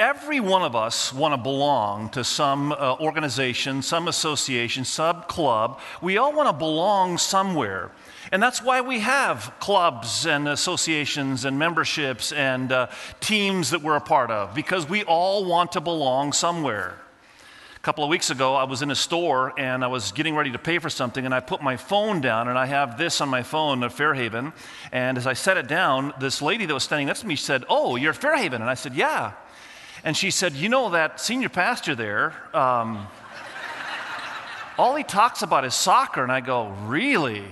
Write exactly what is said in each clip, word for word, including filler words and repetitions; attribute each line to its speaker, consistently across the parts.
Speaker 1: every one of us want to belong to some uh, organization, some association, some club. We all want to belong somewhere. And that's why we have clubs and associations and memberships and uh, teams that we're a part of, because we all want to belong somewhere. A couple of weeks ago, I was in a store and I was getting ready to pay for something, and I put my phone down, and I have this on my phone at Fairhaven. And as I set it down, this lady that was standing next to me said, "Oh, you're at Fairhaven?" And I said, "Yeah." And she said, "You know that senior pastor there, um, all he talks about is soccer." And I go, "Really?"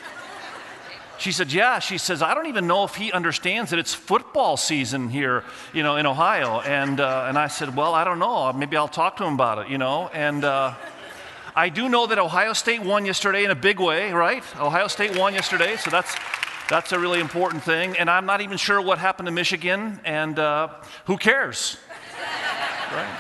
Speaker 1: She said, "Yeah." She says, "I don't even know if he understands that it's football season here, you know, in Ohio." And uh, and I said, "Well, I don't know. Maybe I'll talk to him about it, you know." And uh, I do know that Ohio State won yesterday in a big way, right? Ohio State won yesterday, so that's that's a really important thing. And I'm not even sure what happened to Michigan, and uh, who cares, right?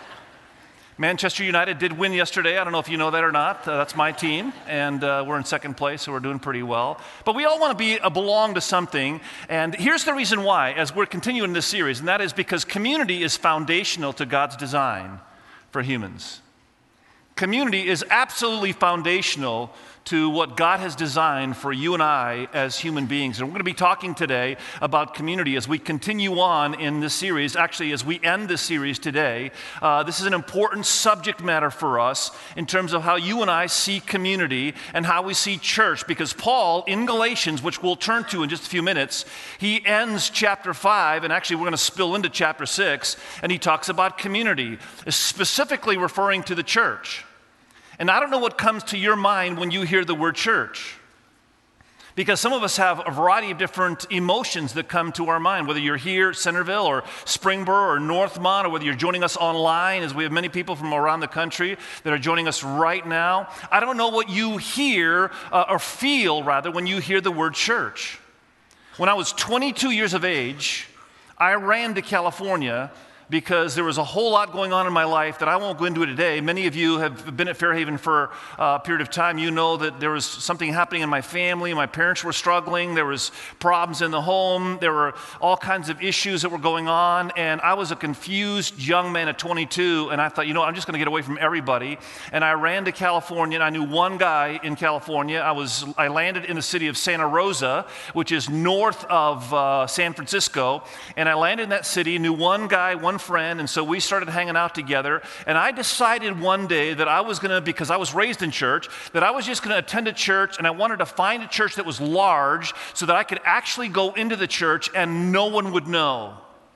Speaker 1: Manchester United did win yesterday. I don't know if you know that or not. Uh, that's my team, and uh, we're in second place, so we're doing pretty well. But we all want to be uh, belong to something, and here's the reason why, as we're continuing this series, and that is because community is foundational to God's design for humans. Community is absolutely foundational to what God has designed for you and I as human beings. And we're going to be talking today about community as we continue on in this series. Actually, as we end this series today, uh, this is an important subject matter for us in terms of how you and I see community and how we see church. Because Paul, in Galatians, which we'll turn to in just a few minutes, he ends chapter five, and actually we're going to spill into chapter six, and he talks about community, specifically referring to the church. And I don't know what comes to your mind when you hear the word church, because some of us have a variety of different emotions that come to our mind, whether you're here at Centerville or Springboro or Northmont, or whether you're joining us online, as we have many people from around the country that are joining us right now. I don't know what you hear uh, or feel, rather, when you hear the word church. When I was twenty-two years of age, I ran to California because there was a whole lot going on in my life that I won't go into today. Many of you have been at Fairhaven for a period of time. You know that there was something happening in my family. My parents were struggling. There was problems in the home. There were all kinds of issues that were going on. And I was a confused young man at twenty-two. And I thought, you know, I'm just going to get away from everybody. And I ran to California. And I knew one guy in California. I was I landed in the city of Santa Rosa, which is north of uh, San Francisco. And I landed in that city, knew one guy, one friend, and so we started hanging out together. And I decided one day that I was going to, because I was raised in church, that I was just going to attend a church, and I wanted to find a church that was large so that I could actually go into the church and no one would know.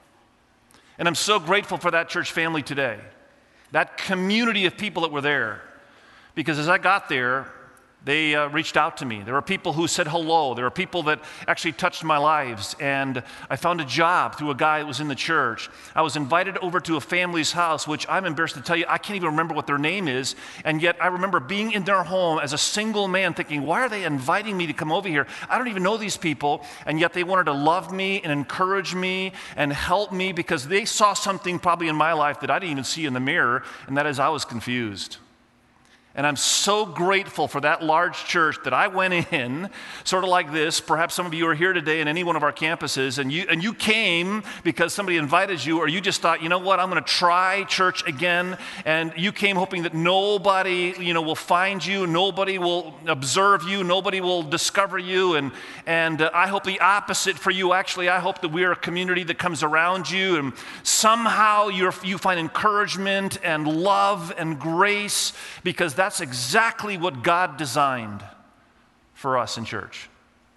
Speaker 1: And I'm so grateful for that church family today, that community of people that were there, because as I got there, they uh, reached out to me. There were people who said hello. There were people that actually touched my lives. And I found a job through a guy that was in the church. I was invited over to a family's house, which I'm embarrassed to tell you, I can't even remember what their name is. And yet I remember being in their home as a single man thinking, why are they inviting me to come over here? I don't even know these people. And yet they wanted to love me and encourage me and help me, because they saw something probably in my life that I didn't even see in the mirror, and that is I was confused. And I'm so grateful for that large church that I went in, sort of like this. Perhaps some of you are here today in any one of our campuses, and you and you came because somebody invited you, or you just thought, you know what, I'm going to try church again. And you came hoping that nobody, you know, will find you, nobody will observe you, nobody will discover you. And and uh, I hope the opposite for you. Actually, I hope that we are a community that comes around you, and somehow you're, you find encouragement and love and grace, because that's That's exactly what God designed for us in church.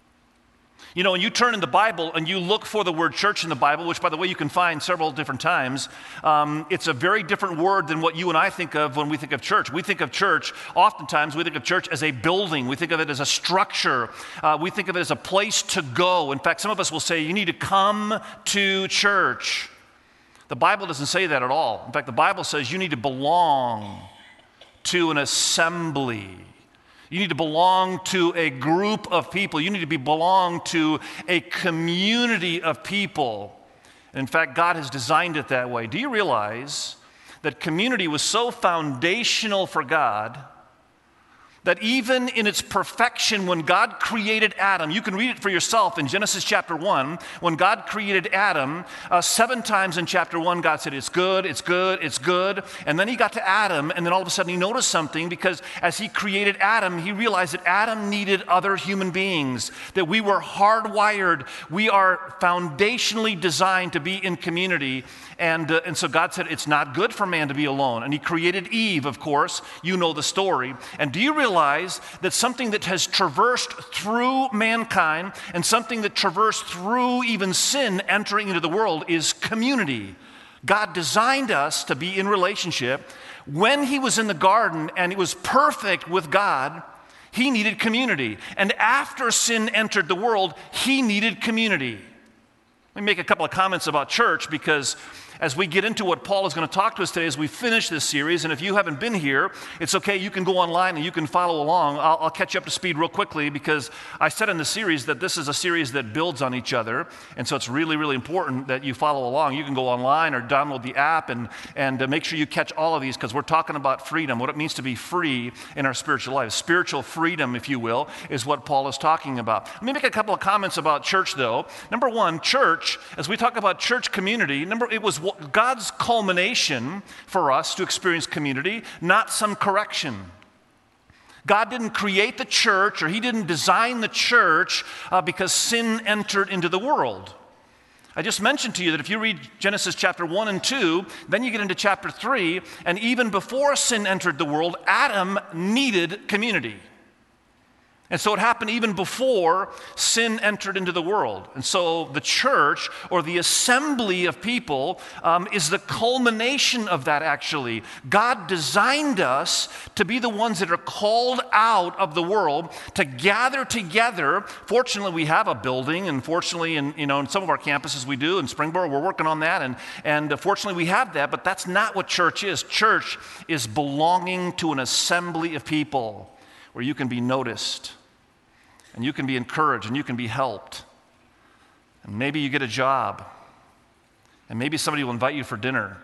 Speaker 1: You know, when you turn in the Bible and you look for the word church in the Bible, which, by the way, you can find several different times, um, it's a very different word than what you and I think of when we think of church. We think of church, oftentimes we think of church as a building. We think of it as a structure. Uh, we think of it as a place to go. In fact, some of us will say, you need to come to church. The Bible doesn't say that at all. In fact, the Bible says you need to belong to an assembly. You need to belong to a group of people. You need to be belong to a community of people. And in fact, God has designed it that way. Do you realize that community was so foundational for God that even in its perfection, when God created Adam, you can read it for yourself in Genesis chapter one, when God created Adam, uh, seven times in chapter one, God said, it's good, it's good, it's good. And then he got to Adam, and then all of a sudden he noticed something, because as he created Adam, he realized that Adam needed other human beings, that we were hardwired, we are foundationally designed to be in community. And, uh, and so God said, it's not good for man to be alone. And he created Eve, of course. You know the story. And do you realize that something that has traversed through mankind and something that traversed through even sin entering into the world is community? God designed us to be in relationship. When he was in the garden and he was perfect with God, he needed community. And after sin entered the world, he needed community. Let me make a couple of comments about church, because as we get into what Paul is going to talk to us today as we finish this series, and if you haven't been here, it's okay, you can go online and you can follow along. I'll, I'll catch you up to speed real quickly, because I said in the series that this is a series that builds on each other, and so it's really, really important that you follow along. You can go online or download the app and, and uh, make sure you catch all of these, because we're talking about freedom, what it means to be free in our spiritual life. Spiritual freedom, if you will, is what Paul is talking about. Let me make a couple of comments about church, though. Number one, church, as we talk about church community, number it was God's culmination for us to experience community, not some correction. God didn't create the church, or he didn't design the church uh, because sin entered into the world. I just mentioned to you that if you read Genesis chapter one and two, then you get into chapter three, and even before sin entered the world, Adam needed community. And so it happened even before sin entered into the world. And so the church, or the assembly of people, um, is the culmination of that, actually. God designed us to be the ones that are called out of the world, to gather together. Fortunately, we have a building, and fortunately, in, you know, in some of our campuses we do. In Springboro, we're working on that, and, and uh, fortunately we have that, but that's not what church is. Church is belonging to an assembly of people where you can be noticed, and you can be encouraged, and you can be helped. And maybe you get a job, and maybe somebody will invite you for dinner.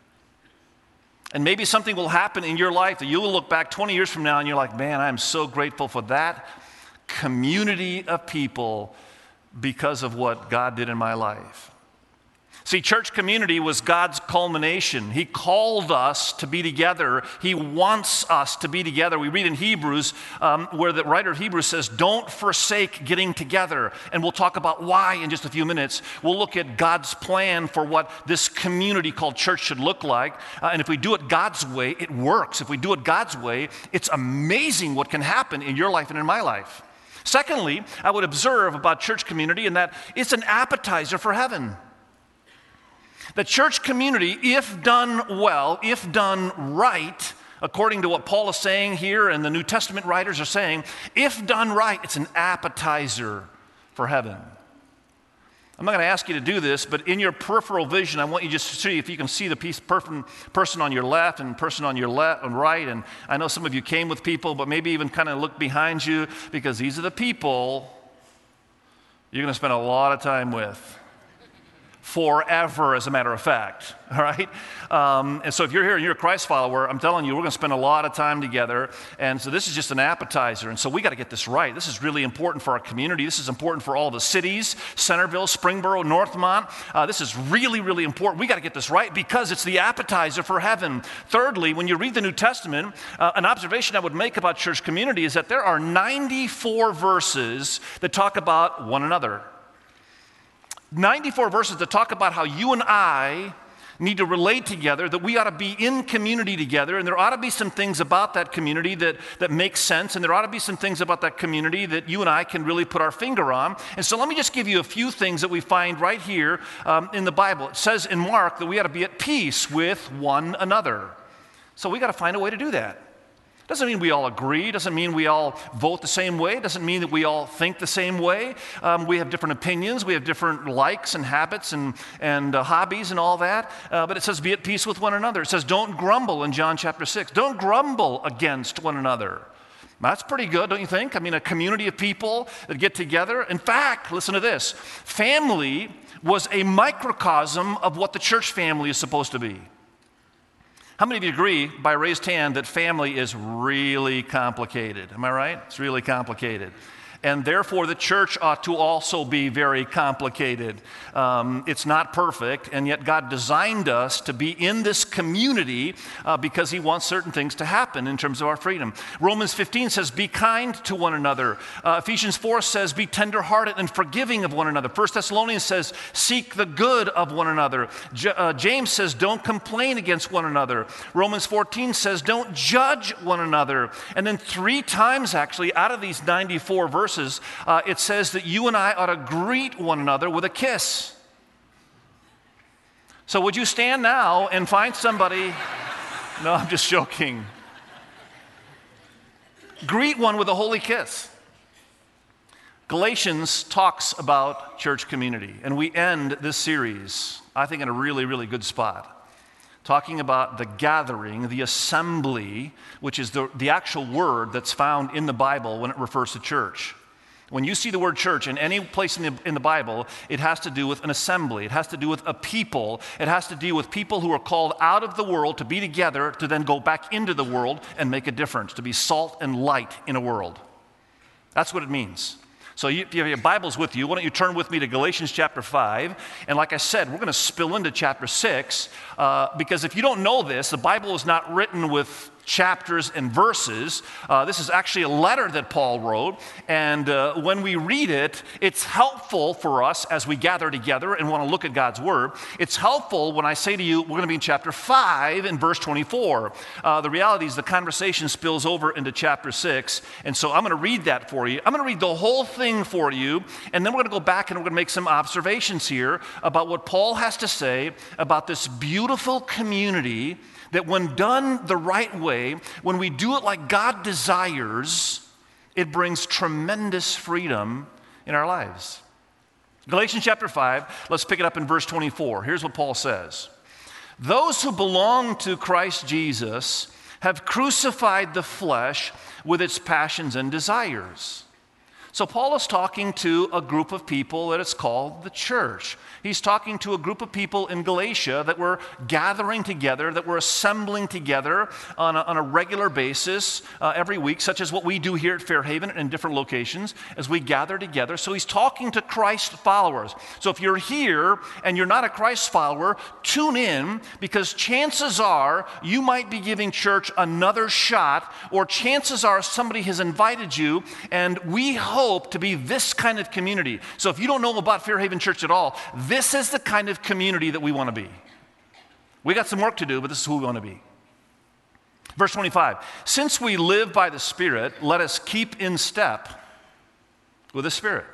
Speaker 1: And maybe something will happen in your life that you will look back twenty years from now and you're like, man, I'm so grateful for that community of people because of what God did in my life. See, church community was God's culmination. He called us to be together. He wants us to be together. We read in Hebrews um, where the writer of Hebrews says, don't forsake getting together. And we'll talk about why in just a few minutes. We'll look at God's plan for what this community called church should look like. Uh, and if we do it God's way, it works. If we do it God's way, it's amazing what can happen in your life and in my life. Secondly, I would observe about church community in that it's an appetizer for heaven. The church community, if done well, if done right, according to what Paul is saying here and the New Testament writers are saying, if done right, it's an appetizer for heaven. I'm not going to ask you to do this, but in your peripheral vision, I want you just to see if you can see the piece, person, person on your left and person on your left and right. And I know some of you came with people, but maybe even kind of look behind you, because these are the people you're going to spend a lot of time with. Forever, as a matter of fact, all right? Um, and so if you're here and you're a Christ follower, I'm telling you, we're going to spend a lot of time together. And so this is just an appetizer. And so we got to get this right. This is really important for our community. This is important for all the cities, Centerville, Springboro, Northmont. Uh, this is really, really important. We got to get this right because it's the appetizer for heaven. Thirdly, when you read the New Testament, uh, an observation I would make about church community is that there are ninety-four verses that talk about one another. ninety-four verses that talk about how you and I need to relate together, that we ought to be in community together, and there ought to be some things about that community that, that make sense, and there ought to be some things about that community that you and I can really put our finger on. And so let me just give you a few things that we find right here um, in the Bible. It says in Mark that we ought to be at peace with one another. So we got to find a way to do that. Doesn't mean we all agree. Doesn't mean we all vote the same way. Doesn't mean that we all think the same way. Um, we have different opinions. We have different likes and habits and, and uh, hobbies and all that. Uh, but it says be at peace with one another. It says don't grumble in John chapter six. Don't grumble against one another. That's pretty good, don't you think? I mean, a community of people that get together. In fact, listen to this. Family was a microcosm of what the church family is supposed to be. How many of you agree, by raised hand, that family is really complicated? Am I right? It's really complicated. And therefore, the church ought to also be very complicated. Um, it's not perfect, and yet God designed us to be in this community uh, because He wants certain things to happen in terms of our freedom. Romans fifteen says, be kind to one another. Uh, Ephesians four says, be tenderhearted and forgiving of one another. First Thessalonians says, seek the good of one another. J- uh, James says, don't complain against one another. Romans fourteen says, don't judge one another. And then three times, actually, out of these ninety-four verses, Uh, it says that you and I ought to greet one another with a kiss. So would you stand now and find somebody? No, I'm just joking. Greet one with a holy kiss. Galatians talks about church community, and we end this series, I think, in a really, really good spot, talking about the gathering, the assembly, which is the, the actual word that's found in the Bible when it refers to church. When you see the word church in any place in the, in the Bible, it has to do with an assembly. It has to do with a people. It has to do with people who are called out of the world to be together to then go back into the world and make a difference, to be salt and light in a world. That's what it means. So you, if you have your Bibles with you, why don't you turn with me to Galatians chapter five. And like I said, we're going to spill into chapter six uh, because if you don't know this, the Bible is not written with chapters and verses. Uh, this is actually a letter that Paul wrote, and uh, when we read it, it's helpful for us as we gather together and want to look at God's Word. It's helpful when I say to you, we're going to be in chapter five and verse twenty-four. Uh, the reality is the conversation spills over into chapter six, and so I'm going to read that for you. I'm going to read the whole thing for you, and then we're going to go back and we're going to make some observations here about what Paul has to say about this beautiful community that when done the right way, when we do it like God desires, it brings tremendous freedom in our lives. Galatians chapter five, let's pick it up in verse twenty-four. Here's what Paul says. Those who belong to Christ Jesus have crucified the flesh with its passions and desires. So Paul is talking to a group of people that is called the church. He's talking to a group of people in Galatia that were gathering together, that were assembling together on a, on a regular basis uh, every week, such as what we do here at Fairhaven in different locations as we gather together. So he's talking to Christ followers. So if you're here and you're not a Christ follower, tune in, because chances are you might be giving church another shot, or chances are somebody has invited you, and we hope to be this kind of community. So if you don't know about Fairhaven Church at all, this is the kind of community that we want to be. We got some work to do, but this is who we want to be. Verse twenty-five, since we live by the Spirit, let us keep in step with the Spirit.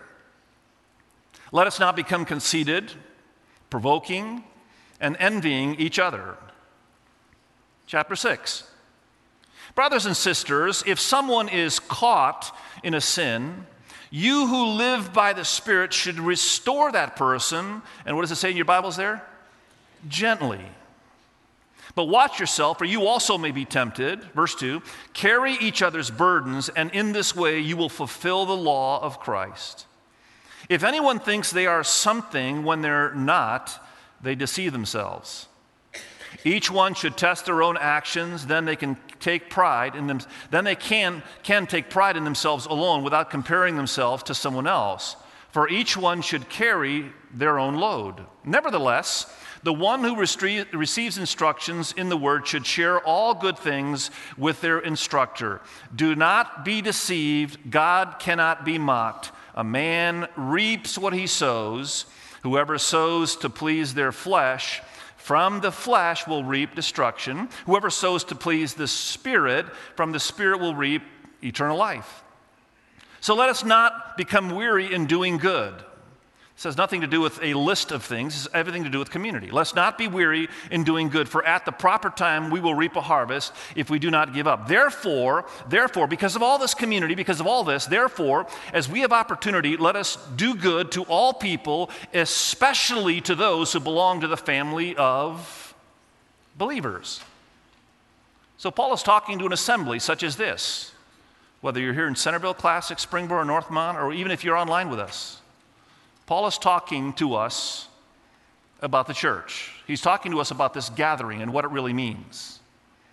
Speaker 1: Let us not become conceited, provoking, and envying each other. Chapter six. Brothers and sisters, if someone is caught in a sin, you who live by the Spirit should restore that person. And what does it say in your Bibles there? Gently. But watch yourself, or you also may be tempted. Verse two, carry each other's burdens, and in this way you will fulfill the law of Christ. If anyone thinks they are something when they're not, they deceive themselves. Each one should test their own actions, then they can take pride in them. Then they can, can take pride in themselves alone without comparing themselves to someone else. For each one should carry their own load. Nevertheless, the one who restre- receives instructions in the word should share all good things with their instructor. Do not be deceived. God cannot be mocked. A man reaps what he sows. Whoever sows to please their flesh, from the flesh will reap destruction. Whoever sows to please the Spirit, from the Spirit will reap eternal life. So let us not become weary in doing good. This has nothing to do with a list of things. It's everything to do with community. Let's not be weary in doing good, for at the proper time we will reap a harvest if we do not give up. Therefore, therefore, because of all this community, because of all this, therefore, as we have opportunity, let us do good to all people, especially to those who belong to the family of believers. So Paul is talking to an assembly such as this, whether you're here in Centerville Classic, Springboro, Northmont, or even if you're online with us. Paul is talking to us about the church. He's talking to us about this gathering and what it really means.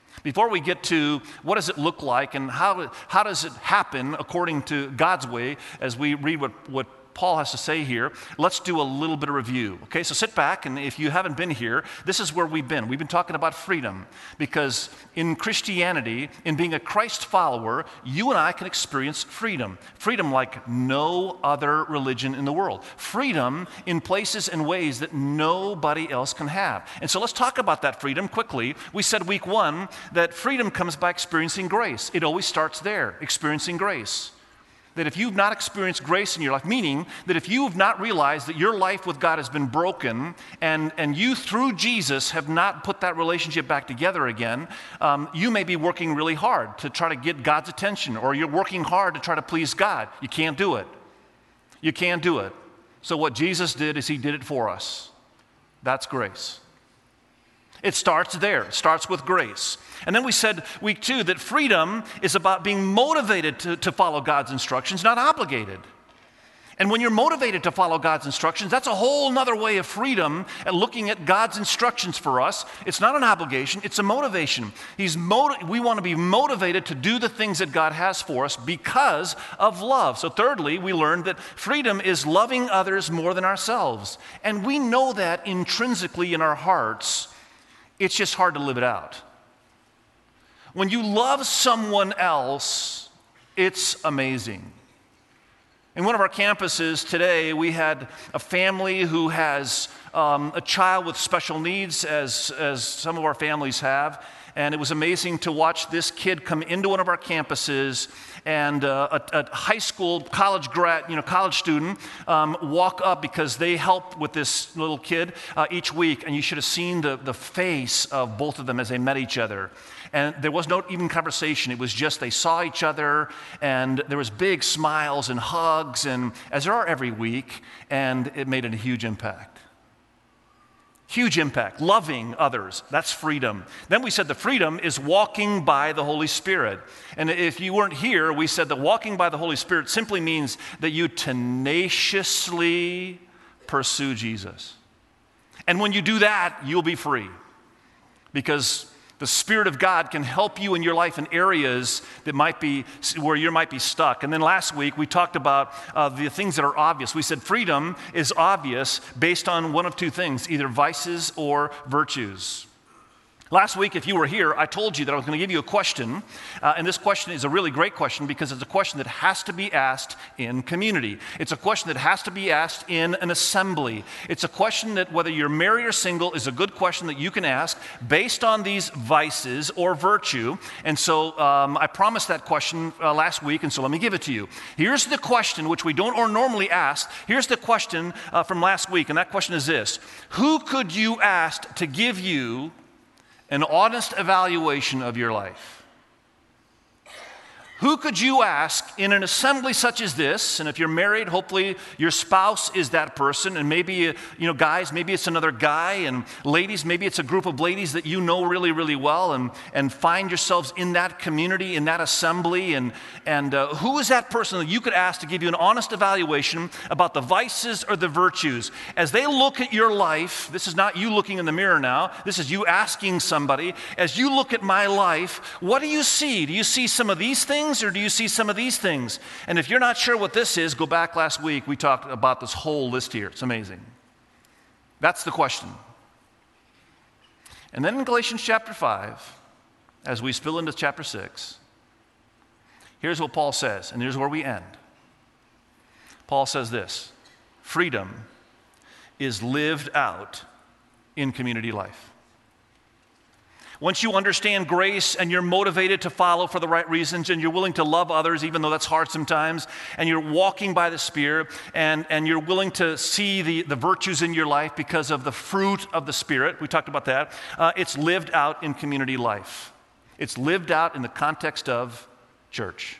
Speaker 1: Before we get to what does it look like and how, how does it happen according to God's way, as we read what, what Paul has to say here, let's do a little bit of review. Okay, so sit back, and if you haven't been here, this is where we've been. We've been talking about freedom, because in Christianity, in being a Christ follower, you and I can experience freedom. Freedom like no other religion in the world. Freedom in places and ways that nobody else can have. And so let's talk about that freedom quickly. We said week one that freedom comes by experiencing grace. It always starts there, experiencing grace. That if you've not experienced grace in your life, meaning that if you have not realized that your life with God has been broken and, and you through Jesus have not put that relationship back together again, um, you may be working really hard to try to get God's attention, or you're working hard to try to please God. You can't do it. You can't do it. So what Jesus did is he did it for us. That's grace. It starts there. It starts with grace. And then we said week two that freedom is about being motivated to, to follow God's instructions, not obligated. And when you're motivated to follow God's instructions, that's a whole nother way of freedom and looking at God's instructions for us. It's not an obligation, it's a motivation. He's motiv- we want to be motivated to do the things that God has for us because of love. So thirdly, we learned that freedom is loving others more than ourselves. And we know that intrinsically in our hearts. It's just hard to live it out. When you love someone else, it's amazing. In one of our campuses today, we had a family who has um, a child with special needs, as, as some of our families have. And it was amazing to watch this kid come into one of our campuses, and uh, a, a high school, college grad, you know, college student um, walk up because they help with this little kid uh, each week. And you should have seen the, the face of both of them as they met each other. And there was no even conversation. It was just they saw each other, and there was big smiles and hugs, and as there are every week, and it made a huge impact. Huge impact. Loving others. That's freedom. Then we said the freedom is walking by the Holy Spirit. And if you weren't here, we said that walking by the Holy Spirit simply means that you tenaciously pursue Jesus. And when you do that, you'll be free. Because the Spirit of God can help you in your life in areas that might be, where you might be stuck. And then last week, we talked about uh, the things that are obvious. We said freedom is obvious based on one of two things, either vices or virtues. Last week, if you were here, I told you that I was going to give you a question, uh, and this question is a really great question because it's a question that has to be asked in community. It's a question that has to be asked in an assembly. It's a question that, whether you're married or single, is a good question that you can ask based on these vices or virtue. And so um, I promised that question uh, last week, and so let me give it to you. Here's the question, which we don't or normally ask. Here's the question uh, from last week, and that question is this: who could you ask to give you an honest evaluation of your life? Who could you ask in an assembly such as this? And if you're married, hopefully your spouse is that person. And maybe, you know, guys, maybe it's another guy. And ladies, maybe it's a group of ladies that you know really, really well. And, and find yourselves in that community, in that assembly. And, and uh, who is that person that you could ask to give you an honest evaluation about the vices or the virtues? As they look at your life, this is not you looking in the mirror now. This is you asking somebody, as you look at my life, what do you see? Do you see some of these things? Or do you see some of these things? And if you're not sure what this is, go back last week. We talked about this whole list here. It's amazing. That's the question. And then in Galatians chapter five, as we spill into chapter six, here's what Paul says, and here's where we end. Paul says this: freedom is lived out in community life. Once you understand grace and you're motivated to follow for the right reasons and you're willing to love others, even though that's hard sometimes, and you're walking by the Spirit and, and you're willing to see the, the virtues in your life because of the fruit of the Spirit, we talked about that, uh, it's lived out in community life. It's lived out in the context of church.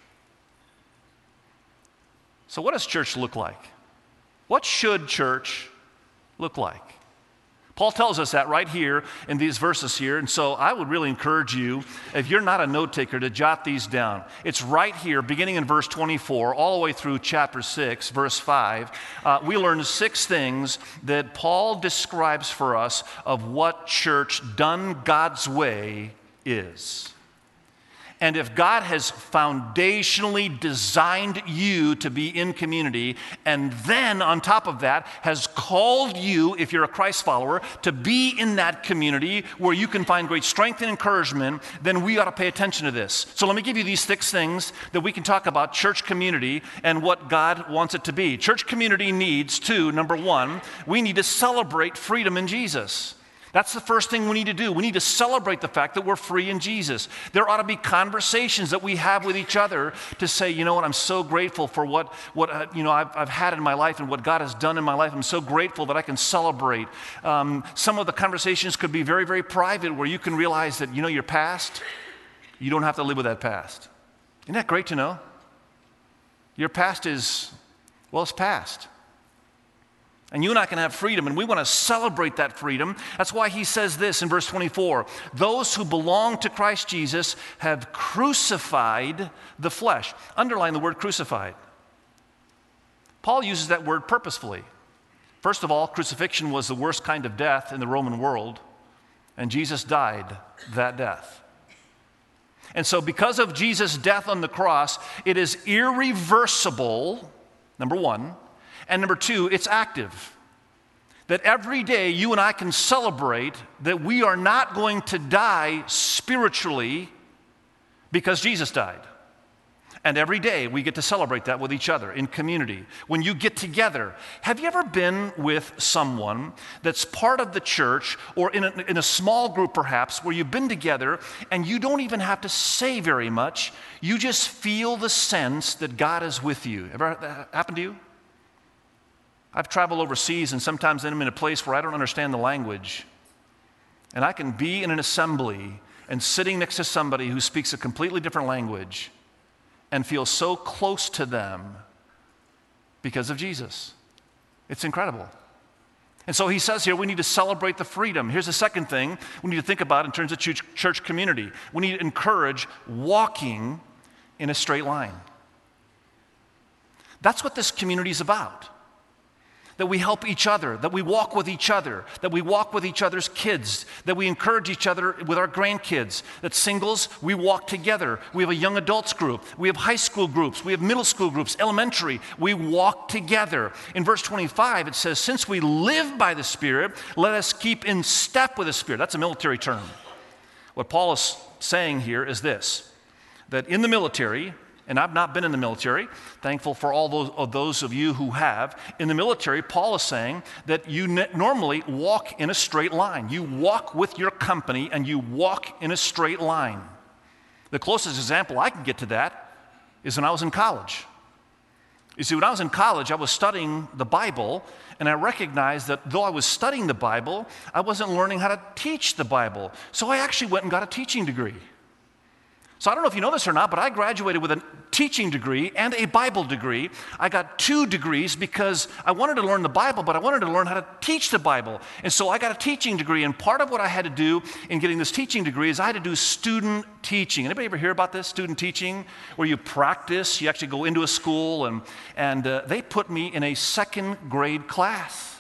Speaker 1: So what does church look like? What should church look like? Paul tells us that right here in these verses here, and so I would really encourage you, if you're not a note taker, to jot these down. It's right here, beginning in verse twenty-four, all the way through chapter six, verse five. Uh, we learn six things that Paul describes for us of what church done God's way is. And if God has foundationally designed you to be in community, and then on top of that has called you, if you're a Christ follower, to be in that community where you can find great strength and encouragement, then we ought to pay attention to this. So let me give you these six things that we can talk about church community and what God wants it to be. Church community needs to, number one, we need to celebrate freedom in Jesus. That's the first thing we need to do. We need to celebrate the fact that we're free in Jesus. There ought to be conversations that we have with each other to say, you know what, I'm so grateful for what, what uh, you know, I've, I've had in my life and what God has done in my life. I'm so grateful that I can celebrate. Um, some of the conversations could be very, very private where you can realize that, you know, your past, you don't have to live with that past. Isn't that great to know? Your past is, well, it's past. And you and I can have freedom, and we want to celebrate that freedom. That's why he says this in verse twenty-four, those who belong to Christ Jesus have crucified the flesh. Underline the word crucified. Paul uses that word purposefully. First of all, crucifixion was the worst kind of death in the Roman world, and Jesus died that death. And so because of Jesus' death on the cross, it is irreversible, number one. And number two, it's active. That every day you and I can celebrate that we are not going to die spiritually because Jesus died. And every day we get to celebrate that with each other in community. When you get together, have you ever been with someone that's part of the church or in a, in a small group perhaps where you've been together and you don't even have to say very much, you just feel the sense that God is with you? Ever that happened to you? I've traveled overseas, and sometimes I'm in a place where I don't understand the language. And I can be in an assembly and sitting next to somebody who speaks a completely different language and feel so close to them because of Jesus. It's incredible. And so he says here, we need to celebrate the freedom. Here's the second thing we need to think about in terms of church, church community. We need to encourage walking in a straight line. That's what this community is about. That we help each other, that we walk with each other, that we walk with each other's kids, that we encourage each other with our grandkids, that singles, we walk together. We have a young adults group, we have high school groups, we have middle school groups, elementary, we walk together. In verse twenty-five, it says, since we live by the Spirit, let us keep in step with the Spirit. That's a military term. What Paul is saying here is this, that in the military, and I've not been in the military, thankful for all those of, those of you who have. In the military, Paul is saying that you ne- normally walk in a straight line. You walk with your company and you walk in a straight line. The closest example I can get to that is when I was in college. You see, when I was in college, I was studying the Bible, and I recognized that though I was studying the Bible, I wasn't learning how to teach the Bible. So I actually went and got a teaching degree. So I don't know if you know this or not, but I graduated with a teaching degree and a Bible degree. I got two degrees because I wanted to learn the Bible, but I wanted to learn how to teach the Bible. And so I got a teaching degree, and part of what I had to do in getting this teaching degree is I had to do student teaching. Anybody ever hear about this, student teaching, where you practice, you actually go into a school, and, and uh, they put me in a second grade class.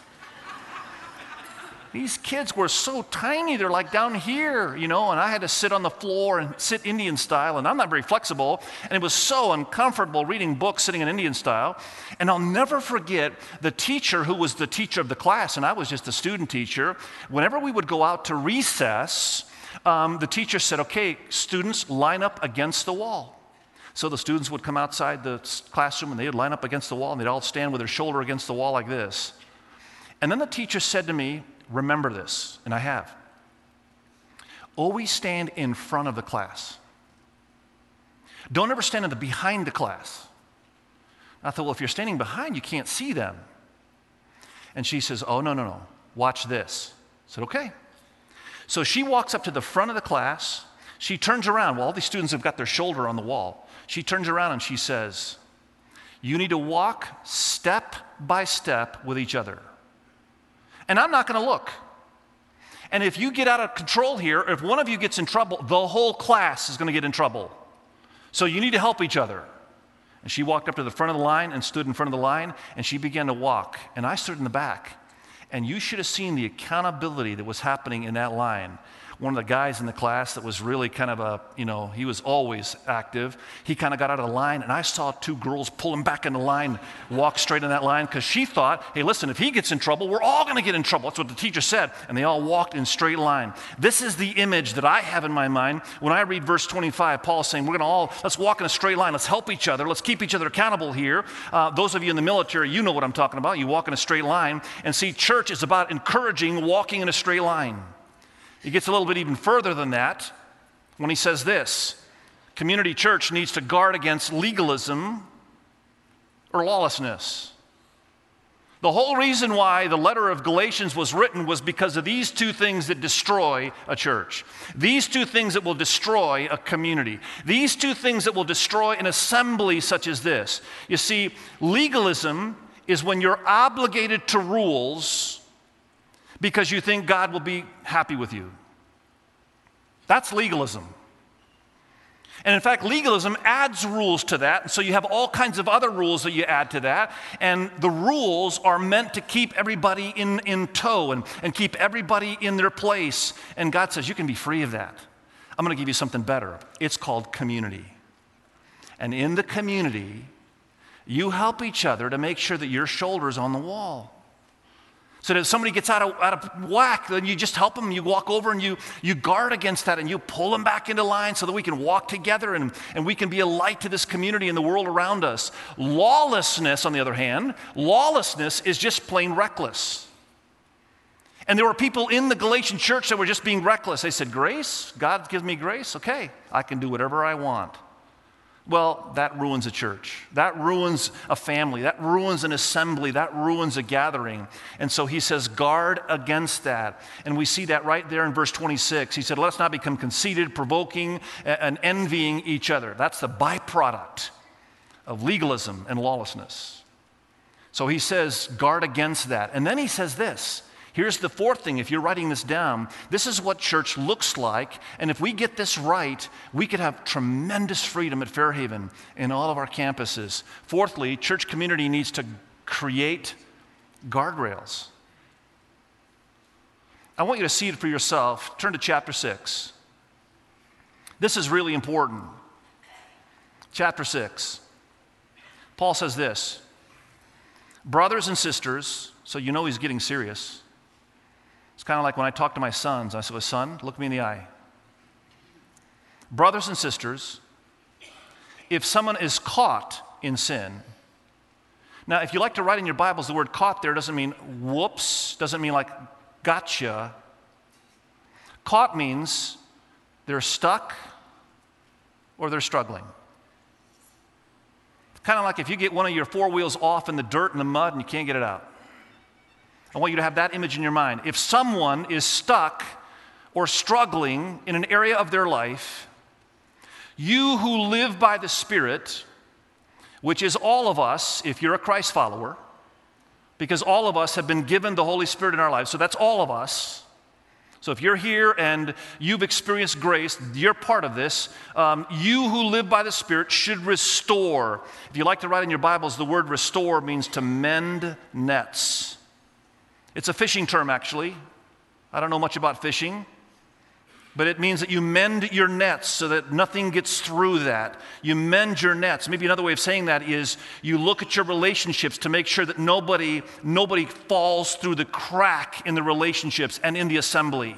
Speaker 1: These kids were so tiny, they're like down here, you know, and I had to sit on the floor and sit Indian style, and I'm not very flexible, and it was so uncomfortable reading books sitting in Indian style. And I'll never forget the teacher who was the teacher of the class, and I was just a student teacher. Whenever we would go out to recess, um, the teacher said, okay, students, line up against the wall. So the students would come outside the classroom, and they would line up against the wall, and they'd all stand with their shoulder against the wall like this. And then the teacher said to me, remember this, and I have. Always stand in front of the class. Don't ever stand in the behind the class. I thought, well, if you're standing behind, you can't see them. And she says, oh, no, no, no, watch this. I said, okay. So she walks up to the front of the class. She turns around. Well, all these students have got their shoulder on the wall. She turns around and she says, you need to walk step by step with each other. And I'm not going to look. And if you get out of control here, if one of you gets in trouble, the whole class is going to get in trouble. So you need to help each other. And she walked up to the front of the line and stood in front of the line, and she began to walk. And I stood in the back. And you should have seen the accountability that was happening in that line. one of the guys in the class that was really kind of a, you know, he was always active. He kind of got out of the line, and I saw two girls pull him back in the line, walk straight in that line, because she thought, hey, listen, if he gets in trouble, we're all going to get in trouble. That's what the teacher said, and they all walked in straight line. This is the image that I have in my mind when I read verse twenty-five. Paul is saying, we're going to all, let's walk in a straight line. Let's help each other. Let's keep each other accountable here. Uh, those of you in the military, you know what I'm talking about. You walk in a straight line, and see, church is about encouraging walking in a straight line. He gets a little bit even further than that when he says this: community church needs to guard against legalism or lawlessness. The whole reason why the letter of Galatians was written was because of these two things that destroy a church. These two things that will destroy a community. These two things that will destroy an assembly such as this. You see, legalism is when you're obligated to rules because you think God will be happy with you. That's legalism. And in fact, legalism adds rules to that, and so you have all kinds of other rules that you add to that, and the rules are meant to keep everybody in, in tow and, and keep everybody in their place. And God says, you can be free of that. I'm going to give you something better. It's called community. And in the community, you help each other to make sure that your shoulder's on the wall. So that if somebody gets out of, out of whack, then you just help them. You walk over and you, you guard against that, and you pull them back into line so that we can walk together and, and we can be a light to this community and the world around us. Lawlessness, on the other hand, lawlessness is just plain reckless. And there were people in the Galatian church that were just being reckless. They said, grace? God gives me grace? Okay, I can do whatever I want. Well, that ruins a church. That ruins a family. That ruins an assembly. That ruins a gathering. And so he says, guard against that. And we see that right there in verse twenty-six. He said, let us not become conceited, provoking, and envying each other. That's the byproduct of legalism and lawlessness. So he says, guard against that. And then he says this. Here's the fourth thing. If you're writing this down, this is what church looks like. And if we get this right, we could have tremendous freedom at Fairhaven in all of our campuses. Fourthly, church community needs to create guardrails. I want you to see it for yourself. Turn to chapter six. This is really important. Chapter six. Paul says this: brothers and sisters, so you know he's getting serious. It's kind of like when I talk to my sons. I say, son, look me in the eye. Brothers and sisters, if someone is caught in sin. Now, if you like to write in your Bibles, the word caught there doesn't mean whoops, doesn't mean like gotcha. Caught means they're stuck or they're struggling. Kind of like if you get one of your four wheels off in the dirt and the mud and you can't get it out. I want you to have that image in your mind. If someone is stuck or struggling in an area of their life, you who live by the Spirit, which is all of us, if you're a Christ follower, because all of us have been given the Holy Spirit in our lives, so that's all of us. So if you're here and you've experienced grace, you're part of this. Um, you who live by the Spirit should restore. If you like to write in your Bibles, the word restore means to mend nets. It's a fishing term, actually. I don't know much about fishing, but it means that you mend your nets so that nothing gets through that. You mend your nets. Maybe another way of saying that is you look at your relationships to make sure that nobody, nobody falls through the crack in the relationships and in the assembly.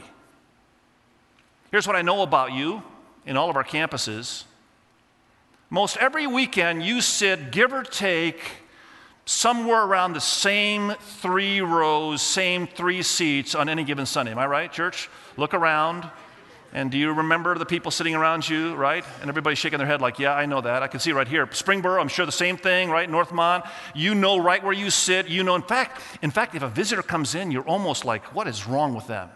Speaker 1: Here's what I know about you in all of our campuses. Most every weekend you sit, give or take, somewhere around the same three rows, same three seats on any given Sunday. Am I right, church? Look around. And do you remember the people sitting around you, right? And everybody's shaking their head like, yeah, I know that. I can see right here. Springboro, I'm sure the same thing, right? Northmont, you know right where you sit. You know, in fact, in fact, if a visitor comes in, you're almost like, what is wrong with them?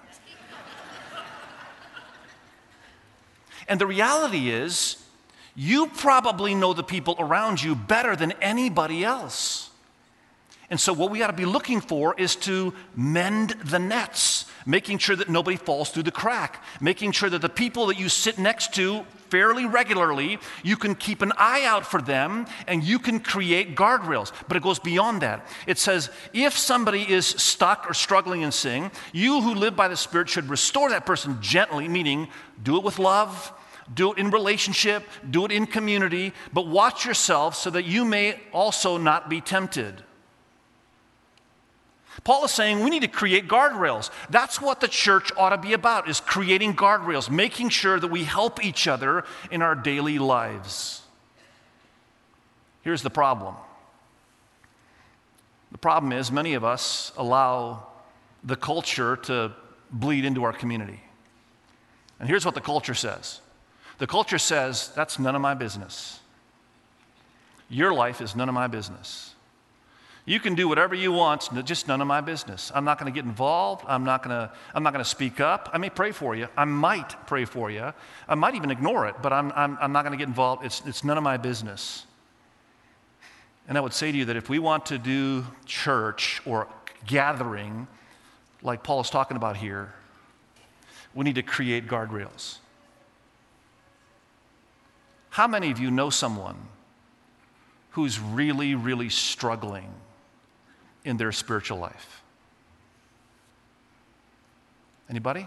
Speaker 1: And the reality is, you probably know the people around you better than anybody else. And so what we ought to be looking for is to mend the nets, making sure that nobody falls through the crack, making sure that the people that you sit next to fairly regularly, you can keep an eye out for them and you can create guardrails. But it goes beyond that. It says, if somebody is stuck or struggling in sin, you who live by the Spirit should restore that person gently, meaning do it with love, do it in relationship, do it in community, but watch yourself so that you may also not be tempted. Paul is saying we need to create guardrails. That's what the church ought to be about, is creating guardrails, making sure that we help each other in our daily lives. Here's the problem. The problem is many of us allow the culture to bleed into our community. And here's what the culture says. The culture says, that's none of my business. Your life is none of my business. You can do whatever you want, just none of my business. I'm not going to get involved. I'm not going to I'm not going to speak up. I may pray for you. I might pray for you. I might even ignore it, but I'm, I'm, I'm not going to get involved. It's, it's none of my business. And I would say to you that if we want to do church or gathering like Paul is talking about here, we need to create guardrails. How many of you know someone who's really, really struggling in their spiritual life? Anybody?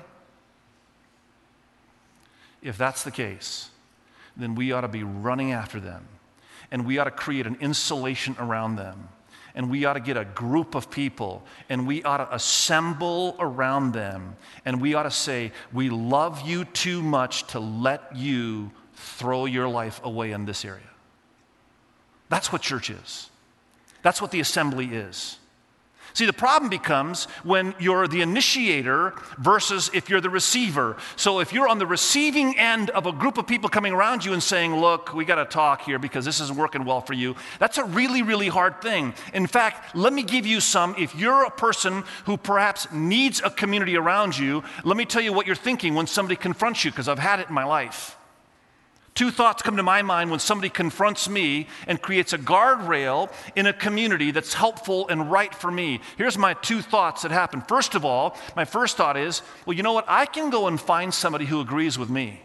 Speaker 1: If that's the case, then we ought to be running after them, and we ought to create an insulation around them, and we ought to get a group of people, and we ought to assemble around them, and we ought to say, we love you too much to let you throw your life away in this area. That's what church is. That's what the assembly is. See, the problem becomes when you're the initiator versus if you're the receiver. So if you're on the receiving end of a group of people coming around you and saying, look, we got to talk here because this isn't working well for you, that's a really, really hard thing. In fact, let me give you some. If you're a person who perhaps needs a community around you, let me tell you what you're thinking when somebody confronts you, because I've had it in my life. Two thoughts come to my mind when somebody confronts me and creates a guardrail in a community that's helpful and right for me. Here's my two thoughts that happen. First of all, my first thought is, well, you know what? I can go and find somebody who agrees with me.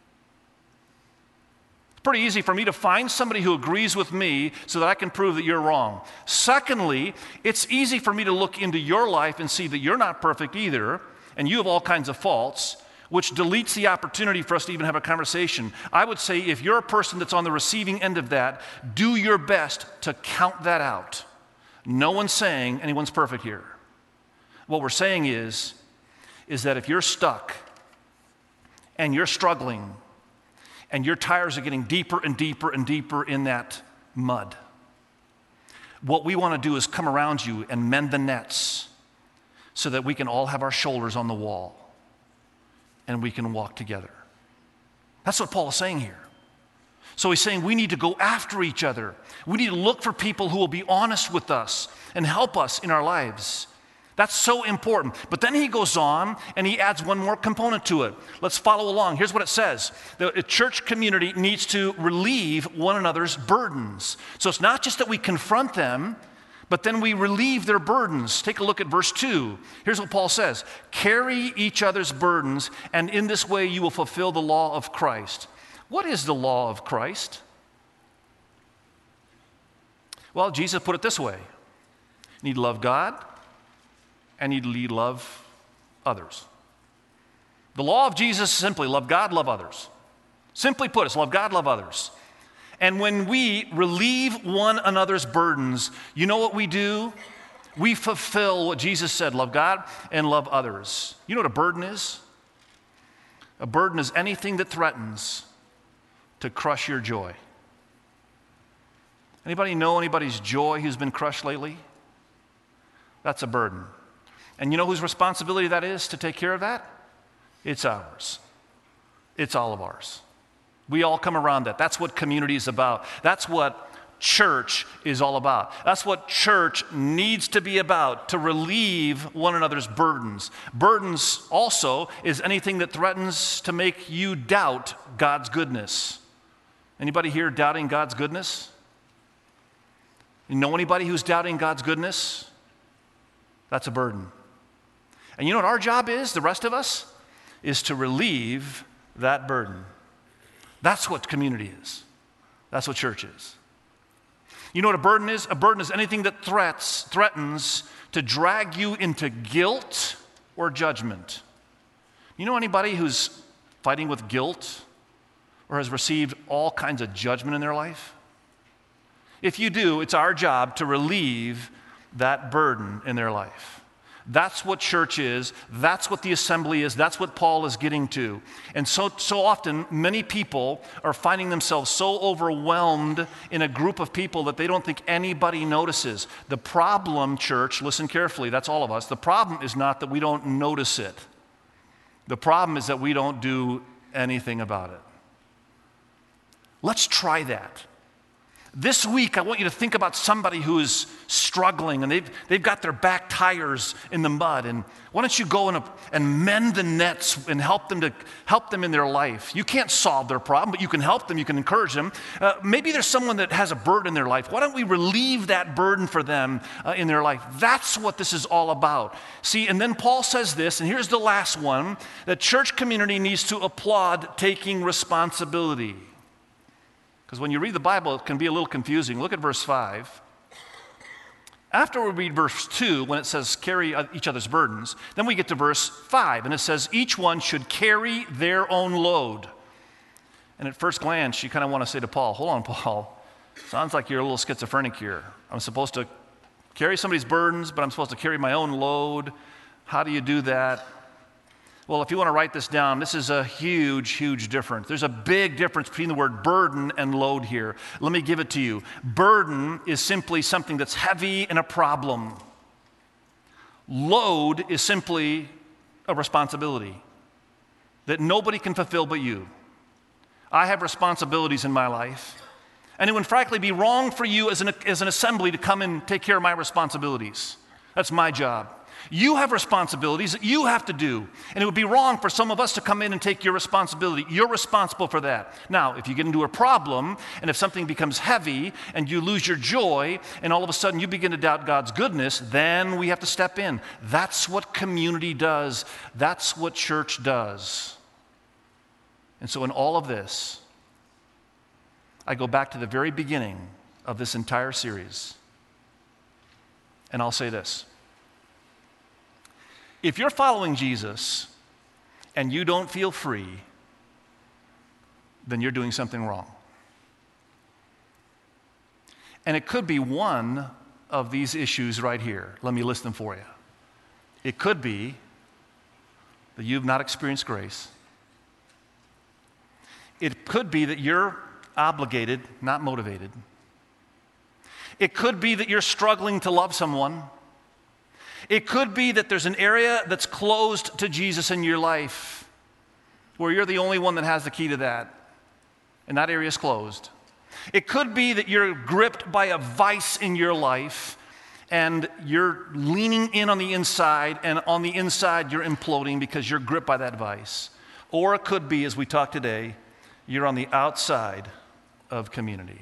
Speaker 1: It's pretty easy for me to find somebody who agrees with me so that I can prove that you're wrong. Secondly, it's easy for me to look into your life and see that you're not perfect either, and you have all kinds of faults, which deletes the opportunity for us to even have a conversation. I would say if you're a person that's on the receiving end of that, do your best to count that out. No one's saying anyone's perfect here. What we're saying is, is that if you're stuck and you're struggling and your tires are getting deeper and deeper and deeper in that mud, what we want to do is come around you and mend the nets so that we can all have our shoulders on the wall and we can walk together. That's what Paul is saying here. So he's saying we need to go after each other. We need to look for people who will be honest with us and help us in our lives. That's so important. But then he goes on and he adds one more component to it. Let's follow along. Here's what it says. The church community needs to relieve one another's burdens. So it's not just that we confront them, but then we relieve their burdens. Take a look at verse two. Here's what Paul says. Carry each other's burdens, and in this way you will fulfill the law of Christ. What is the law of Christ? Well, Jesus put it this way. You need to love God, and you need to love others. The law of Jesus is simply love God, love others. Simply put, it's love God, love others. And when we relieve one another's burdens, you know what we do? We fulfill what Jesus said, love God and love others. You know what a burden is? A burden is anything that threatens to crush your joy. Anybody know anybody's joy who's been crushed lately? That's a burden. And you know whose responsibility that is to take care of that? It's ours. It's all of ours. We all come around that. That's what community is about. That's what church is all about. That's what church needs to be about, to relieve one another's burdens. Burdens also is anything that threatens to make you doubt God's goodness. Anybody here doubting God's goodness? You know anybody who's doubting God's goodness? That's a burden. And you know what our job is, the rest of us? Is to relieve that burden. That's what community is. That's what church is. You know what a burden is? A burden is anything that threats, threatens to drag you into guilt or judgment. You know anybody who's fighting with guilt or has received all kinds of judgment in their life? If you do, it's our job to relieve that burden in their life. That's what church is. That's what the assembly is. That's what Paul is getting to. And so, so often, many people are finding themselves so overwhelmed in a group of people that they don't think anybody notices. The problem, church, listen carefully, that's all of us. The problem is not that we don't notice it. The problem is that we don't do anything about it. Let's try that. This week, I want you to think about somebody who is struggling and they've, they've got their back tires in the mud. And why don't you go and, and mend the nets and help them to help them in their life? You can't solve their problem, but you can help them. You can encourage them. Uh, maybe there's someone that has a burden in their life. Why don't we relieve that burden for them uh, in their life? That's what this is all about. See, and then Paul says this, and here's the last one, that church community needs to applaud taking responsibility. Because when you read the Bible, it can be a little confusing. Look at verse five. After we read verse two, when it says carry each other's burdens, then we get to verse five, and it says each one should carry their own load. And at first glance, you kind of want to say to Paul, hold on, Paul, sounds like you're a little schizophrenic here. I'm supposed to carry somebody's burdens, but I'm supposed to carry my own load. How do you do that? Well, if you want to write this down, this is a huge, huge difference. There's a big difference between the word burden and load here. Let me give it to you. Burden is simply something that's heavy and a problem. Load is simply a responsibility that nobody can fulfill but you. I have responsibilities in my life, and it would frankly be wrong for you as an, as an assembly to come and take care of my responsibilities. That's my job. You have responsibilities that you have to do, and it would be wrong for some of us to come in and take your responsibility. You're responsible for that. Now, if you get into a problem, and if something becomes heavy, and you lose your joy, and all of a sudden you begin to doubt God's goodness, then we have to step in. That's what community does. That's what church does. And so in all of this, I go back to the very beginning of this entire series, and I'll say this. If you're following Jesus and you don't feel free, then you're doing something wrong. And it could be one of these issues right here. Let me list them for you. It could be that you've not experienced grace. It could be that you're obligated, not motivated. It could be that you're struggling to love someone. It could be that there's an area that's closed to Jesus in your life where you're the only one that has the key to that, and that area is closed. It could be that you're gripped by a vice in your life and you're leaning in on the inside, and on the inside you're imploding because you're gripped by that vice. Or it could be, as we talk today, you're on the outside of community.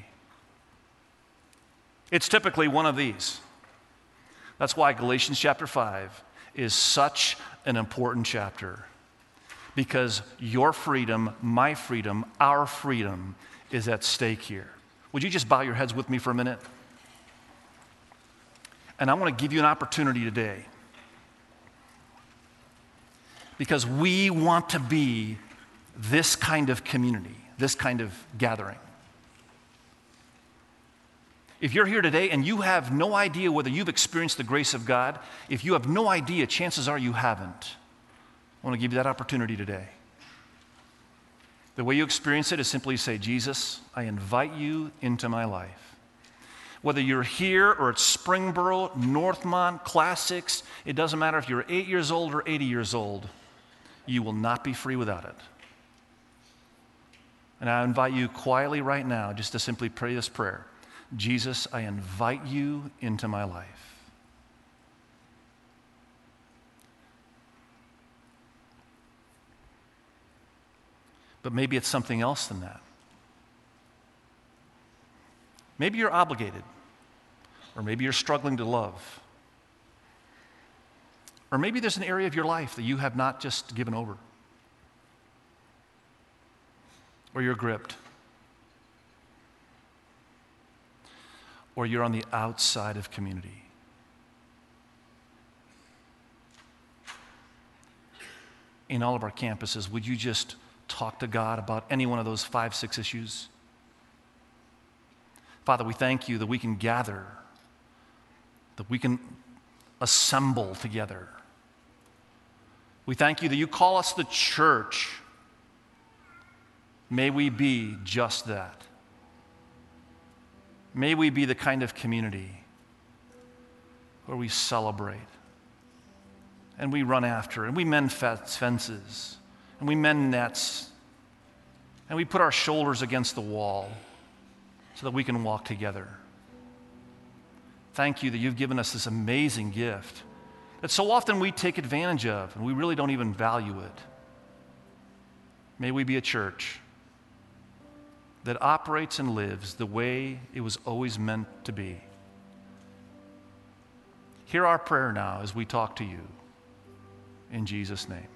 Speaker 1: It's typically one of these. That's why Galatians chapter five is such an important chapter, because your freedom, my freedom, our freedom is at stake here. Would you just bow your heads with me for a minute? And I want to give you an opportunity today, because we want to be this kind of community, this kind of gathering. If you're here today and you have no idea whether you've experienced the grace of God, if you have no idea, chances are you haven't. I want to give you that opportunity today. The way you experience it is simply say, Jesus, I invite you into my life. Whether you're here or at Springboro, Northmont, Classics, it doesn't matter if you're eight years old or eighty years old, you will not be free without it. And I invite you quietly right now just to simply pray this prayer. Jesus, I invite you into my life. But maybe it's something else than that. Maybe you're obligated, or maybe you're struggling to love. Or maybe there's an area of your life that you have not just given over, or you're gripped, or you're on the outside of community. In all of our campuses, would you just talk to God about any one of those five, six issues? Father, we thank you that we can gather, that we can assemble together. We thank you that you call us the church. May we be just that. May we be the kind of community where we celebrate and we run after and we mend fences and we mend nets and we put our shoulders against the wall so that we can walk together. Thank you that you've given us this amazing gift that so often we take advantage of and we really don't even value it. May we be a church that operates and lives the way it was always meant to be. Hear our prayer now as we talk to you. In Jesus' name.